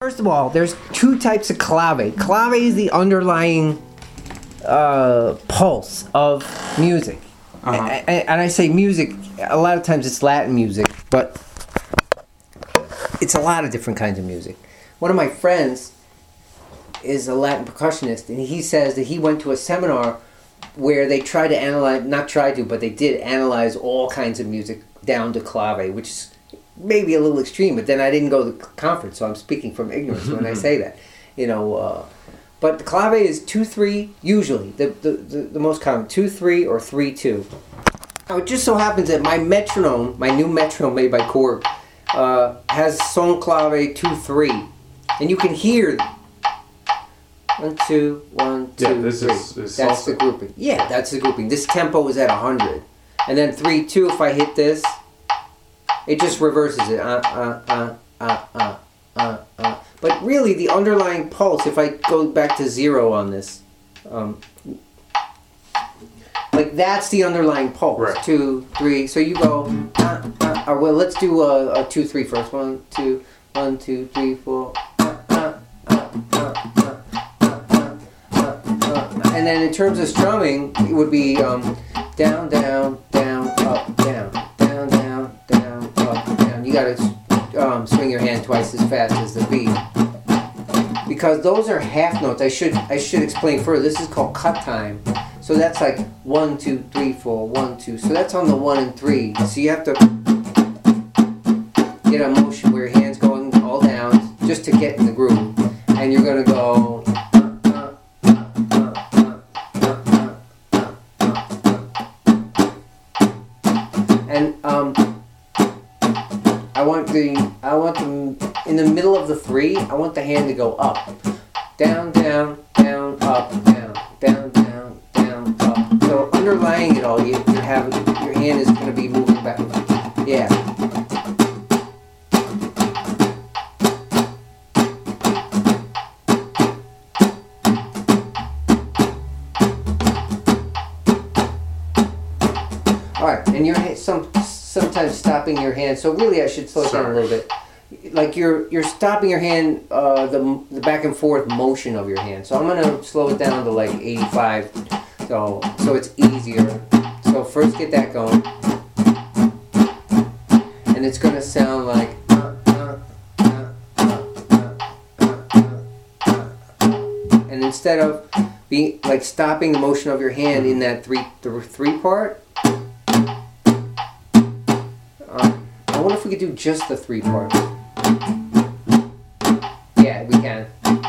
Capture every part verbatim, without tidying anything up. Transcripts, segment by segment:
First of all, there's two types of clave. Clave is the underlying uh, pulse of music. Uh-huh. And, and I say music, a lot of times it's Latin music, but it's a lot of different kinds of music. One of my friends is a Latin percussionist, and he says that he went to a seminar where they tried to analyze, not tried to, but they did analyze all kinds of music down to clave, which is maybe a little extreme, but then I didn't go to the conference, so I'm speaking from ignorance when I say that. You know, uh, but the clave is two three, usually, the, the, the, the most common, two three or three two. Now, it just so happens that my metronome, my new metronome made by Korg, uh, has son clave two three. And you can hear one, two, one, two, yeah, this three. Is, is that's salsa. the grouping. Yeah, that's the grouping. This tempo is at one hundred. And then three two, if I hit this, it just reverses it. Uh, uh, uh, uh, uh, uh, uh. But really, the underlying pulse, if I go back to zero on this, um, like that's the underlying pulse. Right. Two, three. So you go, uh, uh, uh, well, let's do a, a two, three first. One, two, one, two, three, four. Uh, uh, uh, uh, uh, uh, uh, uh. And then in terms of strumming, it would be um, down, down, down, up, down, down, down, down, up, down. You gotta um, swing your hand twice as fast as the beat. Because those are half notes. I should I should explain further. This is called cut time. So that's like one, two, three, four, one, two. So that's on the one and three. So you have to get a motion where your hand's going all down just to get in the groove. And you're gonna go. And um, I want the I want them in the middle of the three. I want the hand to go up, down, down, down, up, down, down, down, down, up. So underlying it all, you, you have your hand is going to be moving back. Yeah. All right, and your hand, some sometimes stopping your hand. So really, I should slow it down a little bit. Like you're you're stopping your hand, uh, the the back and forth motion of your hand. So I'm gonna slow it down to like eighty-five, so so it's easier. So first get that going, and it's gonna sound like. Uh, uh, uh, uh, uh, uh, uh, uh. And instead of being like stopping the motion of your hand in that three the three part. I wonder if we could do just the three part. Yeah, we can.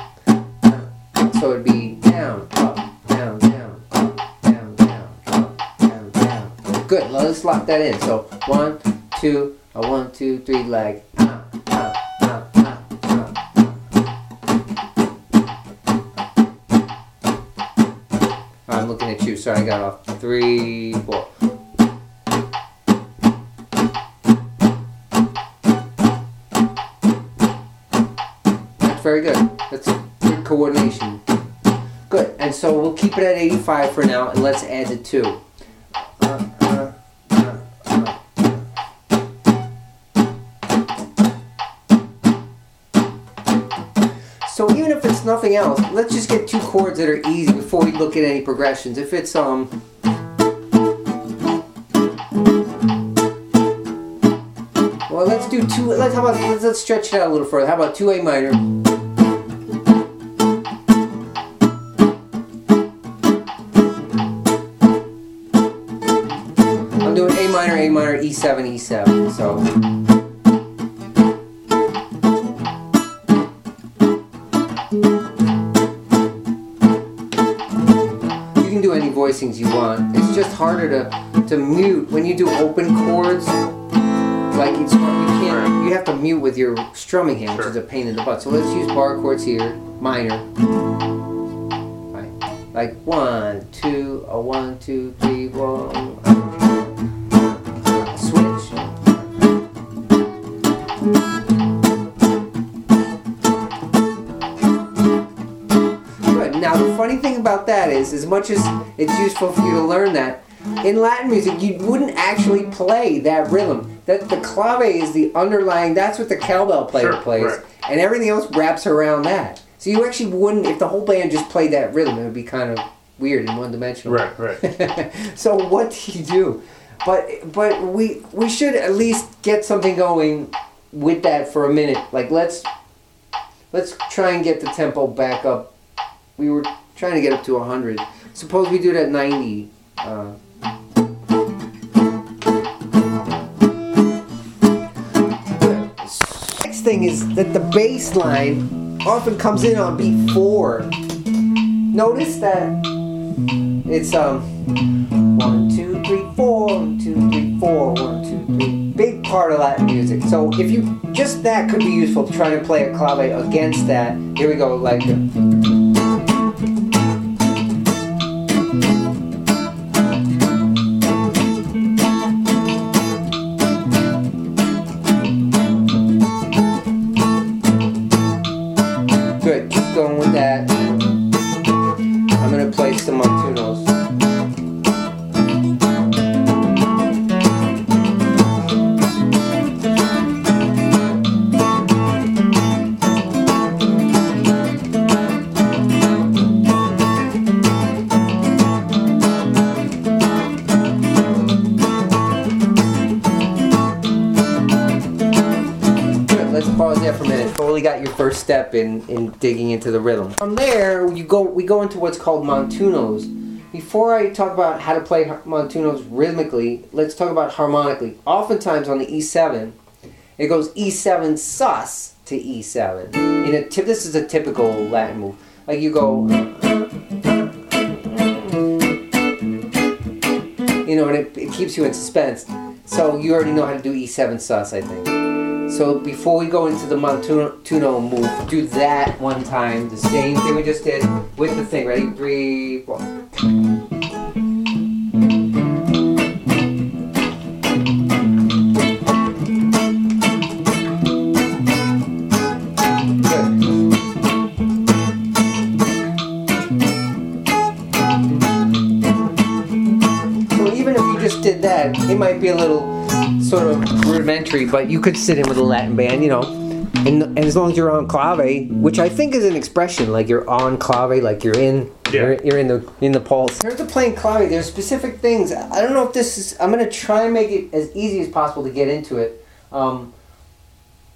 So it'd be down, up, down, down, up, down, down, up, down, down. Good, let's lock that in. So one, two, a one, two, three, leg. Uh, uh, uh, uh, uh. I'm looking at you, sorry I got off. Three, four. Very good. That's good coordination. Good. And so we'll keep it at eighty-five for now, and let's add the two. Uh, uh, uh, uh. So even if it's nothing else, let's just get two chords that are easy before we look at any progressions. If it's um. Well, let's do two. Let's how about let's, let's stretch it out a little further. How about two A minor? I'm doing A minor, A minor, E seven, E seven. So. You can do any voicings you want. It's just harder to to mute when you do open chords. Like it's you can't you have to mute with your strumming hand, which sure. is a pain in the butt. So let's use bar chords here, minor. Right. Like one, two, a one, two, three, one. Switch. Good. Now the funny thing about that is, as much as it's useful for you to learn that, in Latin music, you wouldn't actually play that rhythm. That the clave is the underlying. That's what the cowbell player sure, plays. Right. and everything else wraps around that. So you actually wouldn't, if the whole band just played that rhythm, it would be kind of weird and one-dimensional. Right, right. So what do you do? But but we we should at least get something going with that for a minute. Like let's let's try and get the tempo back up. We were trying to get up to one hundred. Suppose we do it at ninety. Uh, next thing is that the bass line often comes in on beat four. Notice that it's um one, two, three, four, one, two, three, four, one, two, three. Big part of Latin music. So if you just that could be useful to try to play a clave against that. Here we go, like. Good, keep going with that. I'm gonna play some montunos. Pause there for a minute. Totally got your first step in, in digging into the rhythm. From there, you go. We go into what's called montunos. Before I talk about how to play montunos rhythmically, let's talk about harmonically. Oftentimes on the E seven, it goes E seven sus to E seven. In a tip, this is a typical Latin move. Like you go, you know, and it, it keeps you in suspense. So you already know how to do E seven sus, I think. So before we go into the montuno move, do that one time. The same thing we just did with the thing. Ready? Three, four. Good. So even if you just did that, it might be a little sort of rudimentary, but you could sit in with a Latin band, you know, and, and as long as you're on clave, which I think is an expression, like you're on clave, like you're in, yeah. you're, you're in the in the pulse. In terms of playing clave, there's specific things. I don't know if this is. I'm gonna try and make it as easy as possible to get into it. Um,